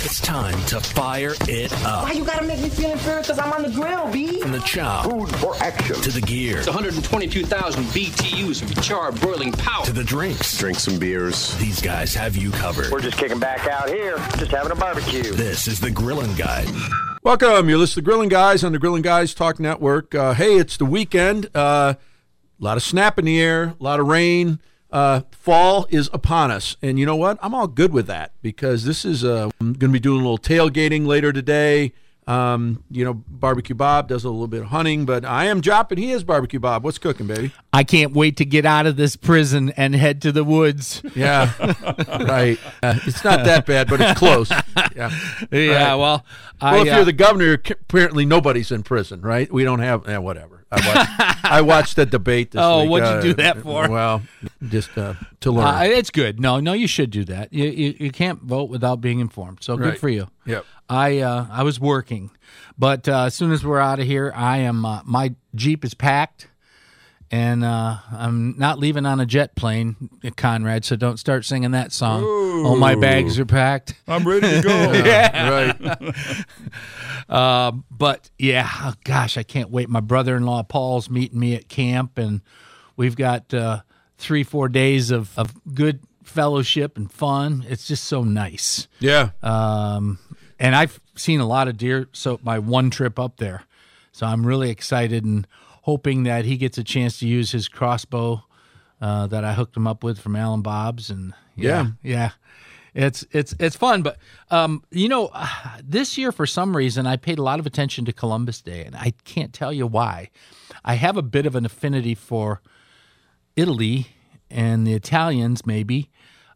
It's time to fire it up. Why you gotta make me feel inferior because I'm on the grill, B? From the chow. Food for action. To the gear. It's 122,000 BTUs of charred boiling power. To the drinks. Drink some beers. These guys have you covered. We're just kicking back out here, just having a barbecue. This is the Grillin' Guy. Welcome. You're listening to Grillin' Guys on the Grillin' Guys Talk Network. Hey, it's the weekend. A lot of snap in the air, a lot of rain. Fall is upon us. And you know what? I'm all good with that because this is I'm going to be doing a little tailgating later today. Barbecue Bob does a little bit of hunting, but I am Jop and he is Barbecue Bob. What's cooking, baby? I can't wait to get out of this prison and head to the woods. Yeah, right. It's not that bad, but it's close. Yeah, yeah. Right. If you're the governor, apparently nobody's in prison, right? We don't have whatever. I watched the debate this week. Oh, what'd you do that for? Well, just to learn. It's good. No, you should do that. You can't vote without being informed. So good for you. Yep. I was working, but as soon as we're out of here, I am. My Jeep is packed, and I'm not leaving on a jet plane, Conrad. So don't start singing that song. Ooh. All my bags are packed. I'm ready to go. Yeah. Right. But yeah, oh, gosh, I can't wait. My brother-in-law Paul's meeting me at camp, and we've got 3-4 days of good fellowship and fun. It's just so nice. Yeah. And I've seen a lot of deer so my one trip up there. So I'm really excited and hoping that he gets a chance to use his crossbow that I hooked him up with from Alan Bob's. And yeah. It's fun. But, this year for some reason I paid a lot of attention to Columbus Day, and I can't tell you why. I have a bit of an affinity for Italy and the Italians maybe.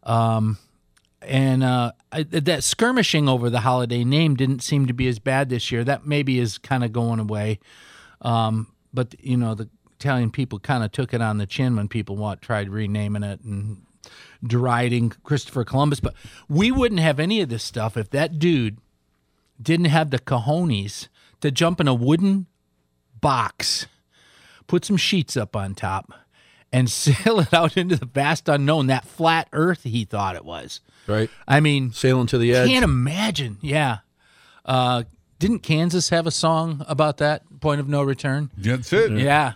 That skirmishing over the holiday name didn't seem to be as bad this year. That maybe is kind of going away. But, the Italian people kind of took it on the chin when people tried renaming it and deriding Christopher Columbus. But we wouldn't have any of this stuff if that dude didn't have the cojones to jump in a wooden box, put some sheets up on top, and sail it out into the vast unknown, that flat earth he thought it was. Right. I mean, sailing to the edge. Can't imagine. Yeah. Didn't Kansas have a song about that, Point of No Return? That's it. Yeah.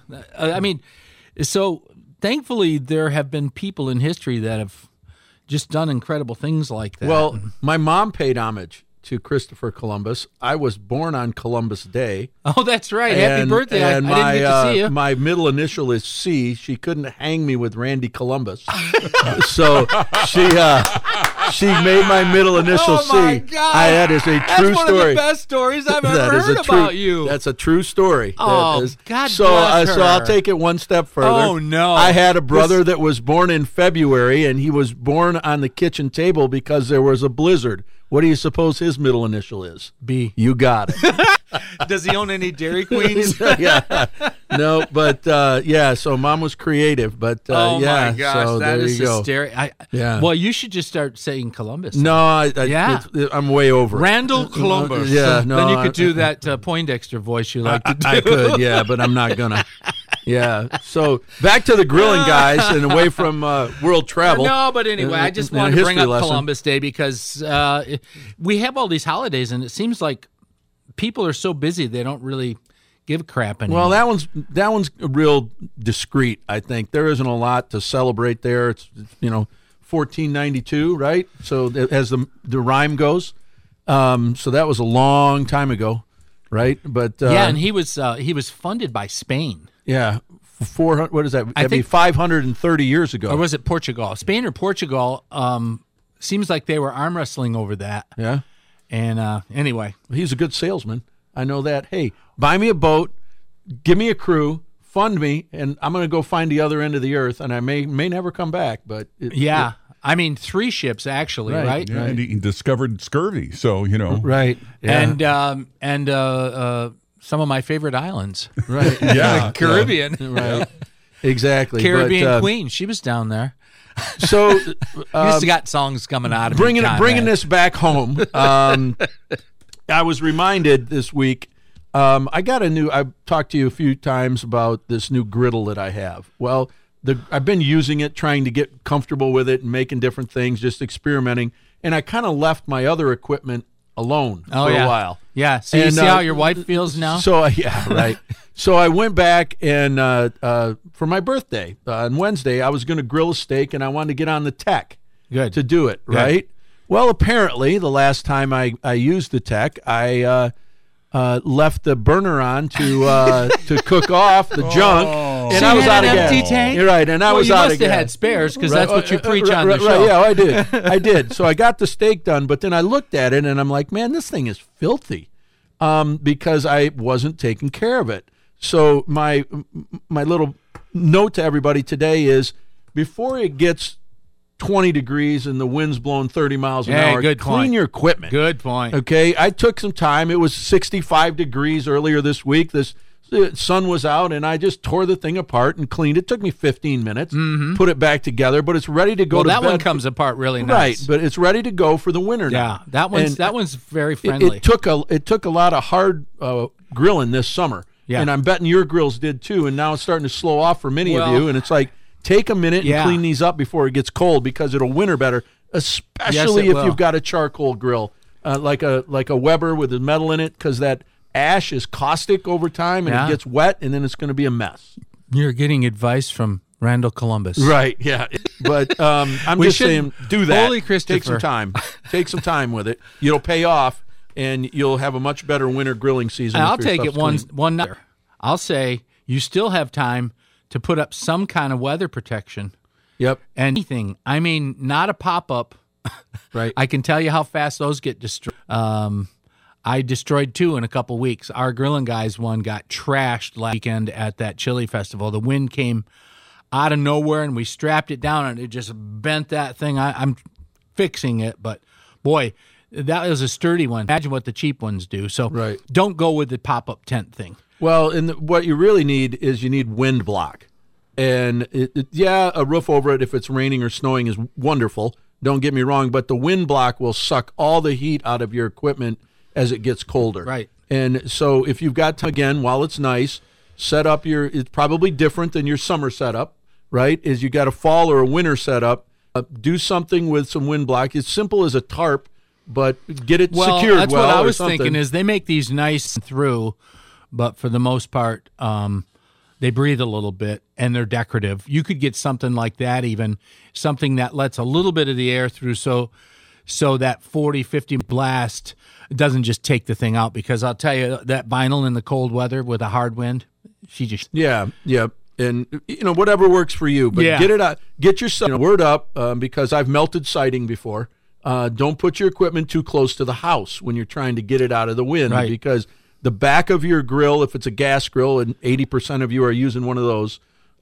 So thankfully there have been people in history that have just done incredible things like that. Well, my mom paid homage to Christopher Columbus. I was born on Columbus Day. Oh, that's right. Happy birthday. I didn't get to see you. My middle initial is C. She couldn't hang me with Randy Columbus. So she made my middle initial C. Oh, my God. That is a true story. That's one of the best stories I've ever heard about you. That's a true story. Oh, God so, bless her. So I'll take it one step further. Oh, no. I had a brother that was born in February, and he was born on the kitchen table because there was a blizzard. What do you suppose his middle initial is? B. You got it. Does he own any Dairy Queens? Yeah. No, but so mom was creative, but oh yeah. My gosh, so that there is you go. hysterical. Yeah. Well, you should just start saying Columbus. No, I'm way over it. Randall Columbus. Yeah, no. Then you could do that Poindexter voice you like to do. I could, yeah, but I'm not gonna. Yeah. So back to the Grilling Guys and away from world travel. No, but anyway, I just wanted to bring up lesson. Columbus Day because we have all these holidays, and it seems like people are so busy they don't really give a crap anymore. Well, that one's real discreet. I think there isn't a lot to celebrate there. It's 1492, right? So as the rhyme goes, so that was a long time ago, right? But and he was funded by Spain. Yeah, 400. What is that? That'd be 530 years ago. Or was it Portugal? Spain or Portugal? Seems like they were arm wrestling over that. Yeah. And anyway, he's a good salesman. I know that. Hey, buy me a boat, give me a crew, fund me, and I'm going to go find the other end of the earth, and I may never come back. But I mean 3 ships actually, right? Yeah, and he discovered scurvy, so right. Yeah. And some of my favorite islands, right? Yeah, Caribbean, right? Exactly. Caribbean Queen, she was down there. So you just got songs coming out of bringing this back home. I was reminded this week. I've talked to you a few times about this new griddle that I have. Well, I've been using it, trying to get comfortable with it and making different things, just experimenting. And I kind of left my other equipment alone Oh, for yeah. a while. Yeah. So you And, see how your wife feels now? So yeah, right. So I went back and for my birthday on Wednesday, I was going to grill a steak and I wanted to get on the tech Good. to do it. Good. Right. Well, apparently the last time I used the tech, I left the burner on to cook off the junk, and So I you was had out an of gas. empty tank? You're right, and I Well, was you out must of have gas. had spares because Right, that's what you preach on right, the show. Right, yeah, I did. So I got the steak done, but then I looked at it and I'm like, man, this thing is filthy, because I wasn't taking care of it. So my little note to everybody today is, before it gets 20 degrees and the wind's blowing 30 miles an Hey, hour, good clean point. your equipment. Good point. Okay, I took some time. It was 65 degrees earlier this week. The sun was out, and I just tore the thing apart and cleaned it. It took me 15 minutes, put it back together, but it's ready to go Well, to that bed. one comes apart really Right, nice. but it's ready to go for the winter now. Yeah, And that one's very it- friendly. It took a lot of hard grilling this summer, Yeah. and I'm betting your grills did too. And now it's starting to slow off for many of Well- you. And it's like, take a minute Yeah. and clean these up before it gets cold, because it'll winter better, especially if will. you've got a charcoal grill, like a Weber with the metal in it, because that ash is caustic over time and Yeah. it gets wet, and then it's going to be a mess. You're getting advice from Randall Columbus. Right, yeah. But I'm We just should- saying, do that. Holy Christopher. Take some time. Take some time with it. It'll pay off, and you'll have a much better winter grilling season. And if I'll your take it stuff's clean. one night. I'll say you still have time to put up some kind of weather protection. Yep. And anything. I mean, not a pop-up. Right. I can tell you how fast those get destroyed. I destroyed 2 in a couple weeks. Our Grilling Guys one got trashed last weekend at that chili festival. The wind came out of nowhere, and we strapped it down, and it just bent that thing. I'm fixing it, but boy, that was a sturdy one. Imagine what the cheap ones do. So Right. don't go with the pop-up tent thing. Well, and what you really need is you need wind block. And a roof over it if it's raining or snowing is wonderful. Don't get me wrong, but the wind block will suck all the heat out of your equipment as it gets colder. Right. And so if you've got time, again, while it's nice, set up it's probably different than your summer setup, right? Is you got a fall or a winter setup. Do something with some wind block. It's simple as a tarp, but get it secured that's well what I or was something. thinking is they make these nice through, but for the most part, they breathe a little bit and they're decorative. You could get something like that, even something that lets a little bit of the air through, so that 40, 50 blast doesn't just take the thing out. Because I'll tell you, that vinyl in the cold weather with a hard wind, she just Yeah. And, whatever works for you. But Yeah. get it out. Get your word up, because I've melted siding before. Don't put your equipment too close to the house when you're trying to get it out of the wind. Right. Because the back of your grill, if it's a gas grill, and 80% of you are using one of those,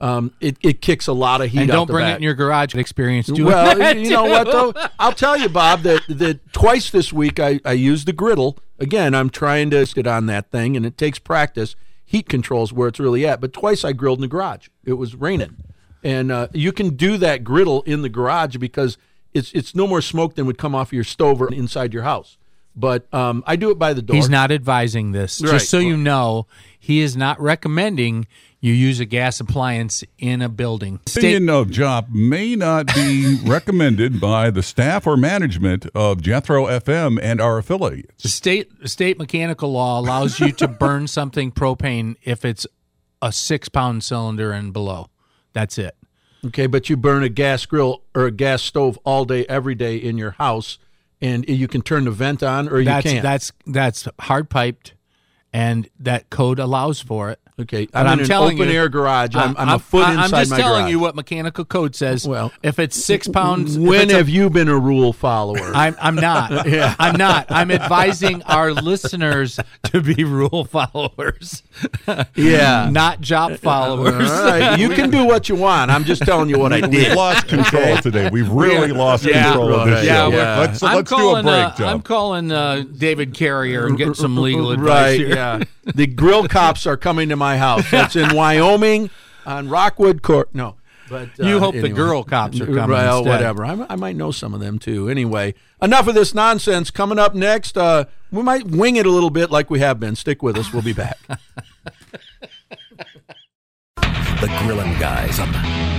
it kicks a lot of heat and out don't the bring back. it in your garage. Experience doing Well, that you know what, too. though? I'll tell you, Bob, that twice this week I used the griddle. Again, I'm trying to sit on that thing, and it takes practice. Heat controls where it's really at. But twice I grilled in the garage. It was raining. And you can do that griddle in the garage because it's no more smoke than would come off your stove or inside your house. But I do it by the door. He's not advising this. Right. Just so you know, he is not recommending you use a gas appliance in a building. Opinion of Jop may not be recommended by the staff or management of Jethro FM and our affiliates. State mechanical law allows you to burn something propane if it's a 6-pound cylinder and below. That's it. Okay, but you burn a gas grill or a gas stove all day, every day in your house, and you can turn the vent on or you can't. That's hard piped, and that code allows for it. Okay, But I'm in an telling you, open-air garage. I'm a foot inside my garage. I'm just telling you what mechanical code says. Well, if it's 6 pounds, When have you been a rule follower? I'm not. Yeah. I'm not. I'm advising our listeners to be rule followers. Yeah. Not job followers. All right, you can do what you want. I'm just telling you what I We've did. lost control today. We've really lost control of this yeah, show. yeah. Let's do a calling, break, Joe. I'm calling David Carrier and getting some legal advice Right, here. yeah. The grill cops are coming to my house. That's in Wyoming on Rockwood Court. No. But You hope the anyway. girl cops are coming Well, instead. whatever. I might know some of them, too. Anyway, enough of this nonsense. Coming up next, we might wing it a little bit like we have been. Stick with us. We'll be back. The Grilling Guys on